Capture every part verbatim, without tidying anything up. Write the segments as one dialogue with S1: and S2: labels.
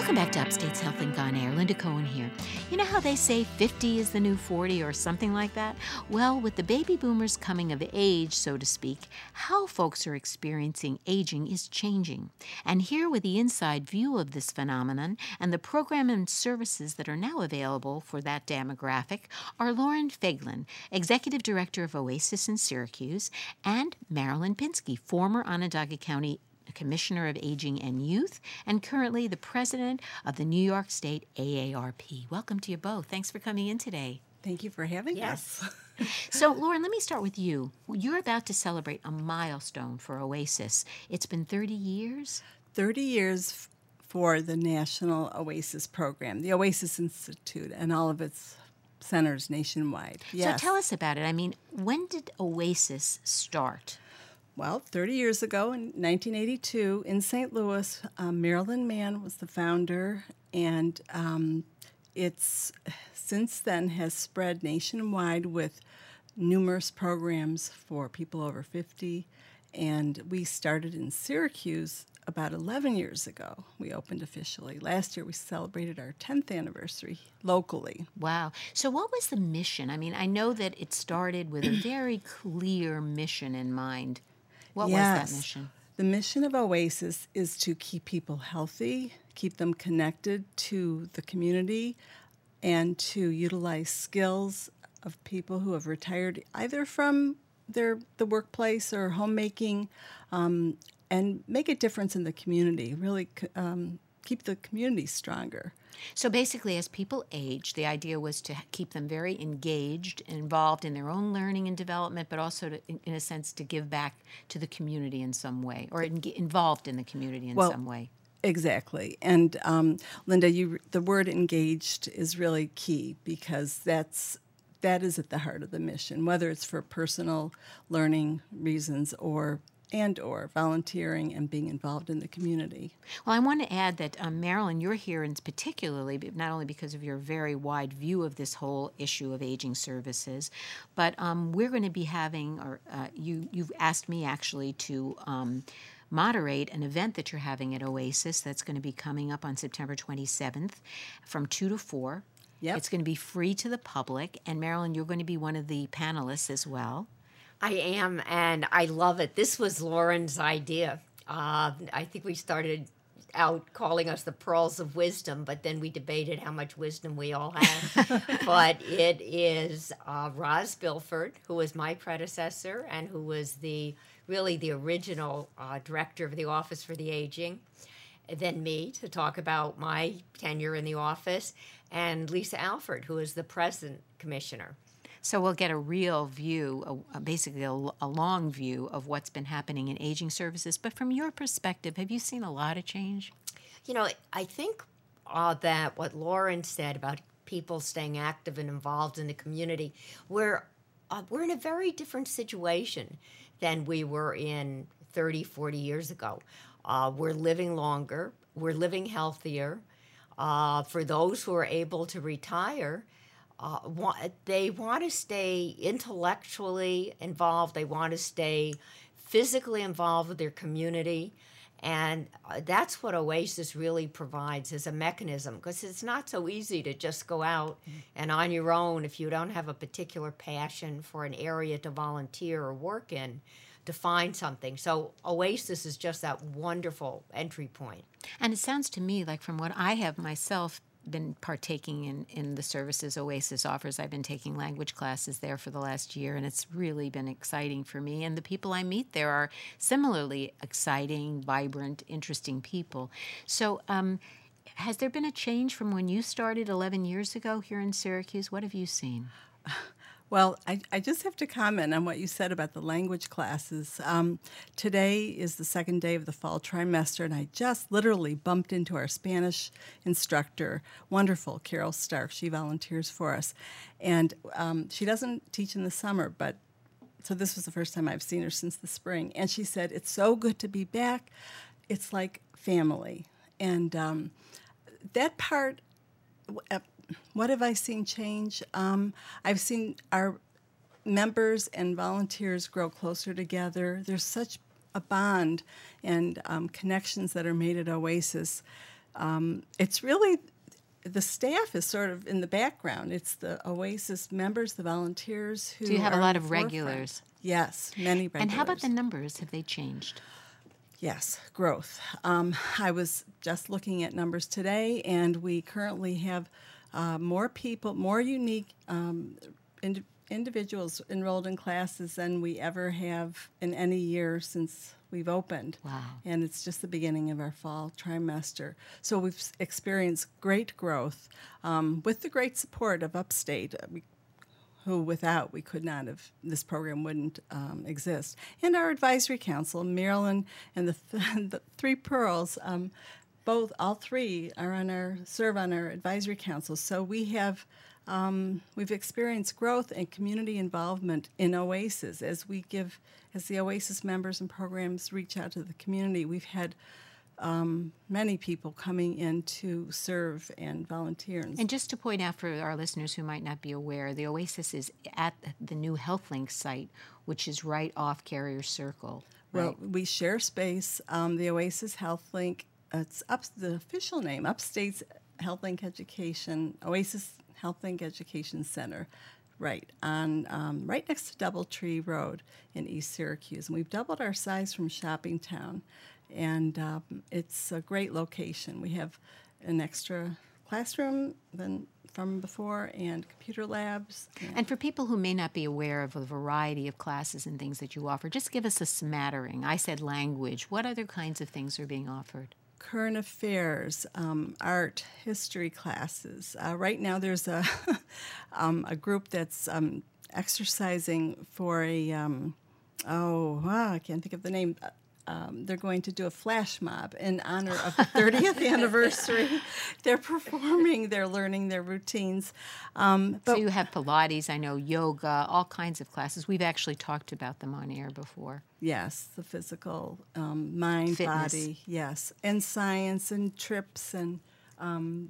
S1: Welcome back to Upstate's HealthLink on Air. Linda Cohen here. You know how they say fifty is the new forty or something like that? Well, with the baby boomers coming of age, so to speak, how folks are experiencing aging is changing. And here with the inside view of this phenomenon and the program and services that are now available for that demographic are Lauren Feiglin, Executive Director of Oasis in Syracuse, and Marilyn Pinsky, former Onondaga County Commissioner of Aging and Youth, and currently the president of the New York State A A R P. Welcome to you both. Thanks for coming in today.
S2: Thank you for having
S3: yes.
S2: us.
S1: So, Lauren, let me start with you. You're about to celebrate a milestone for Oasis. It's been thirty years?
S2: thirty years f- for the National Oasis Program, the Oasis Institute, and all of its centers nationwide. Yes.
S1: So tell us about it. I mean, when did Oasis start?
S2: Well, thirty years ago in nineteen eighty-two in Saint Louis, um, Marilyn Mann was the founder, and um, it's since then has spread nationwide with numerous programs for people over fifty. And we started in Syracuse about eleven years ago. We opened officially. Last year we celebrated our tenth anniversary locally.
S1: Wow. So what was the mission? I mean, I know that it started with a very clear mission in mind. What
S2: yes.
S1: was that mission?
S2: The mission of Oasis is to keep people healthy, keep them connected to the community, and to utilize skills of people who have retired either from their the workplace or homemaking, um, and make a difference in the community, really um, keep the community stronger.
S1: So basically, as people age, the idea was to keep them very engaged, involved in their own learning and development, but also, to, in, in a sense, to give back to the community in some way, or in, involved in the community in
S2: well,
S1: some way.
S2: Exactly. And um, Linda, you, the word engaged is really key because that's that is at the heart of the mission, whether it's for personal learning reasons or and or volunteering and being involved in the community.
S1: Well, I want to add that, um, Marilyn, you're here in particularly, not only because of your very wide view of this whole issue of aging services, but um, we're going to be having, or uh, you, you've asked me actually to um, moderate an event that you're having at Oasis that's going to be coming up on September twenty-seventh from two to four.
S2: Yep.
S1: It's going to be free to the public, and Marilyn, you're going to be one of the panelists as well.
S3: I am, and I love it. This was Lauren's idea. Uh, I think we started out calling us the Pearls of Wisdom, but then we debated how much wisdom we all have. But it is uh, Roz Bilford, who was my predecessor and who was the really the original uh, director of the Office for the Aging, then me to talk about my tenure in the office, and Lisa Alford, who is the present commissioner.
S1: So we'll get a real view, a, basically a, a long view of what's been happening in aging services. But from your perspective, have you seen a lot of change?
S3: You know, I think uh, that what Lauren said about people staying active and involved in the community, we're, uh, we're in a very different situation than we were in thirty, forty years ago. Uh, we're living longer. We're living healthier. Uh, for those who are able to retire, Uh, want, they want to stay intellectually involved. They want to stay physically involved with their community. And uh, that's what Oasis really provides as a mechanism, because it's not so easy to just go out mm-hmm. and on your own, if you don't have a particular passion for an area to volunteer or work in, to find something. So Oasis is just that wonderful entry point.
S1: And it sounds to me like, from what I have myself been partaking in, in the services Oasis offers. I've been taking language classes there for the last year, and it's really been exciting for me. And the people I meet there are similarly exciting, vibrant, interesting people. So um, has there been a change from when you started eleven years ago here in Syracuse? What have you seen?
S2: Well, I, I just have to comment on what you said about the language classes. Um, today is the second day of the fall trimester, and I just literally bumped into our Spanish instructor, wonderful Carol Stark. She volunteers for us. And um, she doesn't teach in the summer, but so this was the first time I've seen her since the spring. And she said, it's so good to be back. It's like family. And um, that part... Uh, What have I seen change? Um, I've seen our members and volunteers grow closer together. There's such a bond and um, connections that are made at Oasis. um, it's really, the staff is sort of in the background. It's the Oasis members, the volunteers who
S1: So you have a
S2: are
S1: lot
S2: in the
S1: of
S2: forefront.
S1: regulars.
S2: Yes, many regulars.
S1: And how about the numbers? Have they changed?
S2: Yes, growth. Um, I was just looking at numbers today, and we currently have uh, more people, more unique um, ind- individuals enrolled in classes than we ever have in any year since we've opened.
S1: Wow.
S2: And it's just the beginning of our fall trimester. So we've s- experienced great growth um, with the great support of Upstate. Uh, We who without we could not have, this program wouldn't um, exist. And our advisory council, Marilyn and the, th- the three Pearls, um, both, all three are on our, serve on our advisory council. So we have, um, we've experienced growth and community involvement in Oasis as we give, as the Oasis members and programs reach out to the community. We've had Um, many people coming in to serve and volunteer.
S1: And just to point out for our listeners who might not be aware, the Oasis is at the new HealthLink site, which is right off Carrier Circle.
S2: Well,
S1: Right?
S2: we share space. Um, the Oasis HealthLink, it's up, the official name, Upstate's HealthLink Education, Oasis HealthLink Education Center, right on, um, right next to Doubletree Road in East Syracuse. And we've doubled our size from Shopping Town, and um, it's a great location. We have an extra classroom than from before and computer labs. And
S1: And for people who may not be aware of a variety of classes and things that you offer, just give us a smattering. I said language. What other kinds of things are being offered?
S2: current affairs, um, art, history classes. Uh, right now there's a, um, a group that's um, exercising for a, um, oh, ah, I can't think of the name. Um, they're going to do a flash mob in honor of the thirtieth anniversary. They're performing, they're learning their routines. Um, but
S1: So you have Pilates, I know, yoga, all kinds of classes. We've actually talked about them on air before.
S2: yes, the physical, um, mind,
S1: Fitness.
S2: body, yes, and science and trips, and um,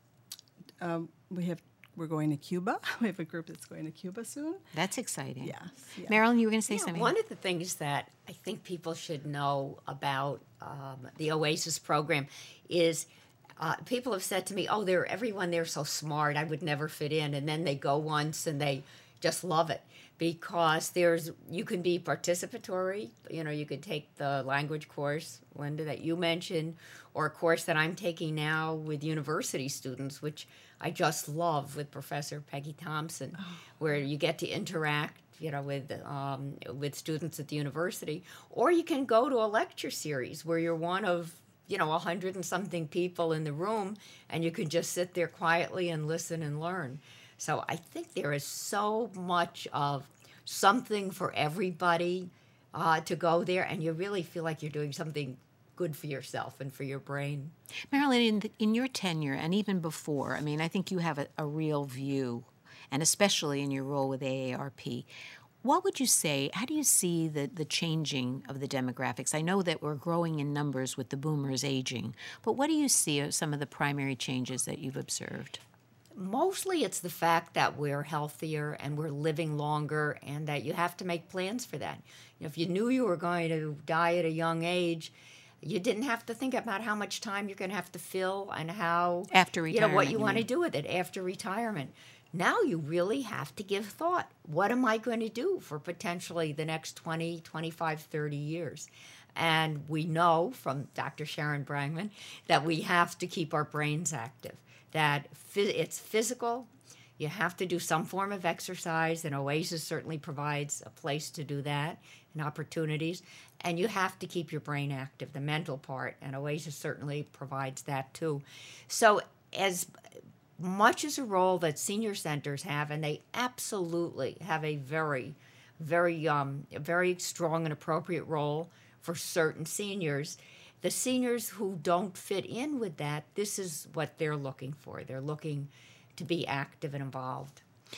S2: uh, we have. We're going to Cuba. We have a group that's going to Cuba soon.
S1: That's exciting.
S2: Yes. Yeah.
S1: Marilyn, you were going to say
S3: Yeah,
S1: something?
S3: one of the things that I think people should know about um, the Oasis program is uh, people have said to me, "Oh, they're everyone there's so smart. I would never fit in." And then they go once and they just love it because there's you can be participatory. You know, you could take the language course, Linda, that you mentioned, or a course that I'm taking now with university students, which I just love with Professor Peggy Thompson, oh. where you get to interact, you know, with um, with students at the university, or you can go to a lecture series where you're one of, you know, a hundred and something people in the room, and you can just sit there quietly and listen and learn. So I think there is so much of something for everybody uh, to go there, and you really feel like you're doing something good for yourself and for your brain.
S1: Marilyn, in, the, in your tenure and even before, I mean, I think you have a, a real view, and especially in your role with A A R P. What would you say, how do you see the, the changing of the demographics? I know that we're growing in numbers with the boomers aging, but what do you see are some of the primary changes that you've observed?
S3: Mostly it's the fact that we're healthier and we're living longer and that you have to make plans for that. You know, if you knew you were going to die at a young age, you didn't have to think about how much time you're going to have to fill and how,
S1: after retirement,
S3: you know, what you,
S1: you
S3: want to
S1: mean.
S3: do with it after retirement. Now you really have to give thought. What am I going to do for potentially the next twenty, twenty-five, thirty years? And we know from Doctor Sharon Brangman that we have to keep our brains active, that it's physical. You have to do some form of exercise, and Oasis certainly provides a place to do that and opportunities. And you have to keep your brain active, the mental part, and Oasis certainly provides that too. So as much as a role that senior centers have, and they absolutely have a very, very, um, very strong and appropriate role for certain seniors, the seniors who don't fit in with that, this is what they're looking for. They're looking to be active and involved.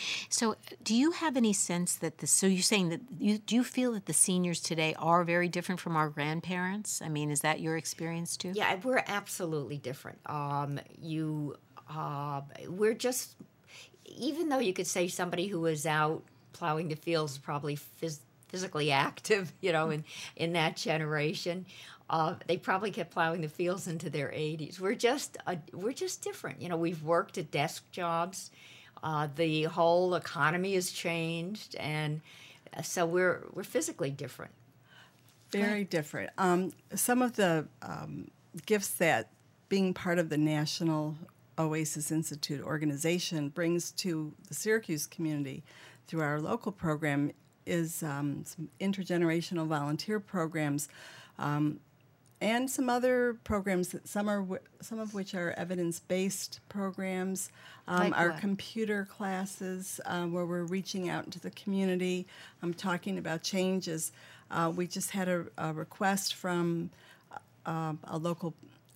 S1: So do you have any sense that the, so you're saying that, you, do you feel that the seniors today are very different from our grandparents? I mean, is that your experience too?
S3: Yeah, we're absolutely different. Um, you, uh, we're just, even though you could say somebody who was out plowing the fields is probably phys- physically active, you know, in, in that generation. Uh, they probably kept plowing the fields into their eighties. We're just uh, we're just different. You know, we've worked at desk jobs. Uh, the whole economy has changed, and so we're we're physically different.
S2: Very different. Um, some of the um, gifts that being part of the National Oasis Institute organization brings to the Syracuse community through our local program is um, some intergenerational volunteer programs. Um, And some other programs, that some are w- some of which are evidence-based programs. Um,
S3: Like
S2: our
S3: what?
S2: computer classes, uh, where we're reaching out into the community. I'm talking about changes. Uh, we just had a, a request from uh, a local,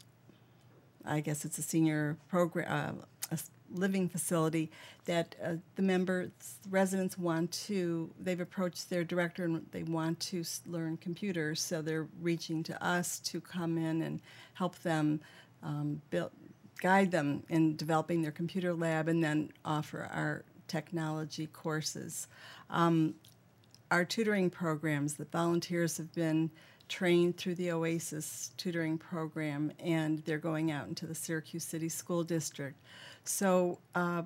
S2: I guess it's a senior program, uh, a s- living facility, that uh, the members, residents want to, they've approached their director and they want to s- learn computers, so they're reaching to us to come in and help them um, build, guide them in developing their computer lab and then offer our technology courses. Um, our tutoring programs, the volunteers have been trained through the Oasis tutoring program, and they're going out into the Syracuse City School District. So uh,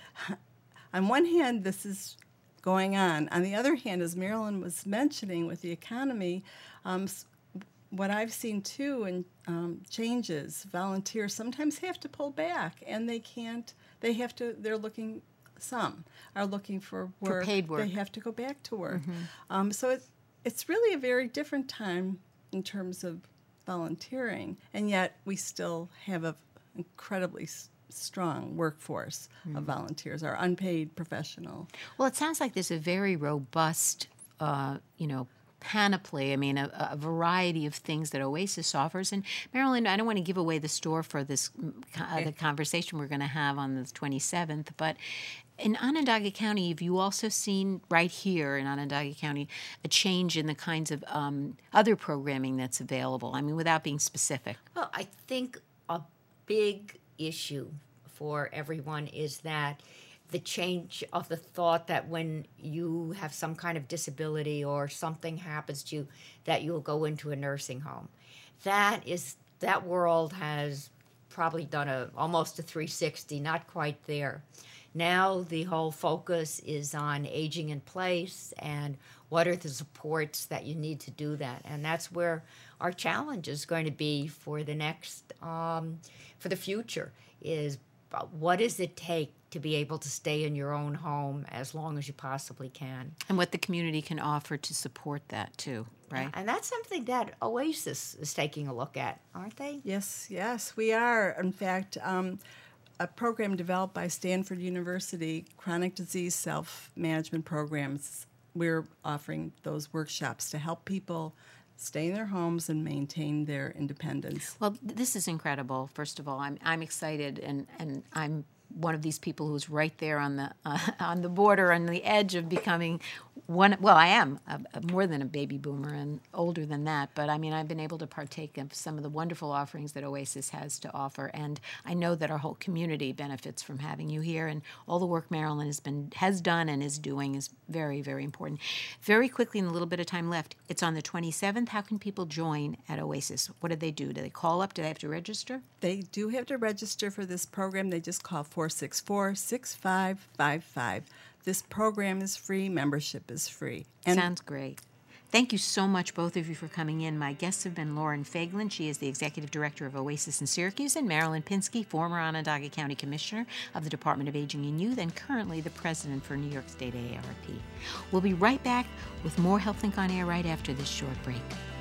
S2: on one hand, this is going on. On the other hand, as Marilyn was mentioning with the economy, um, s- what I've seen too in um, changes, volunteers sometimes have to pull back, and they can't, they have to, they're looking, some are looking for work.
S1: For paid work.
S2: They have to go back to work. Um, so it, it's really a very different time in terms of volunteering, and yet we still have an incredibly s- strong workforce of volunteers, our unpaid professional.
S1: Well, it sounds like there's a very robust, uh, you know, panoply. I mean, a, a variety of things that Oasis offers. And Marilyn, I don't want to give away the store for this mm, co- uh, the conversation we're going to have on the twenty-seventh, but in Onondaga County, have you also seen right here in Onondaga County a change in the kinds of um, other programming that's available? I mean, without being specific.
S3: Well, I think a big issue for everyone is that the change of the thought that when you have some kind of disability or something happens to you, that you'll go into a nursing home. That is that world has probably done a almost a three sixty, not quite there. Now the whole focus is on aging in place and what are the supports that you need to do that. And that's where our challenge is going to be for the next, um, for the future, is uh, what does it take to be able to stay in your own home as long as you possibly can.
S1: And what the community can offer to support that too, right?
S3: And that's something that Oasis is taking a look at, aren't they?
S2: Yes, yes, we are. In fact, um, a program developed by Stanford University, chronic disease self-management programs, we're offering those workshops to help people stay in their homes and maintain their independence.
S1: Well, th- this is incredible. First of all, I'm I'm excited, and, and I'm one of these people who's right there on the uh, on the border, on the edge of becoming one. Well, I am a, a more than a baby boomer and older than that, but I mean, I've been able to partake of some of the wonderful offerings that Oasis has to offer, and I know that our whole community benefits from having you here, and all the work Marilyn has been has done and is doing is very, very important. Very quickly, in the little bit of time left, it's on the twenty-seventh. How can people join at Oasis? What do they do? Do they call up? Do they have to register?
S2: They do have to register for this program. They just call four six four, six five five five. This program is free. Membership is free. And
S1: Sounds great. Thank you so much, both of you, for coming in. My guests have been Lauren Faglin. She is the Executive Director of Oasis in Syracuse, and Marilyn Pinsky, former Onondaga County Commissioner of the Department of Aging and Youth, and currently the President for New York State A A R P. We'll be right back with more HealthLink on Air right after this short break.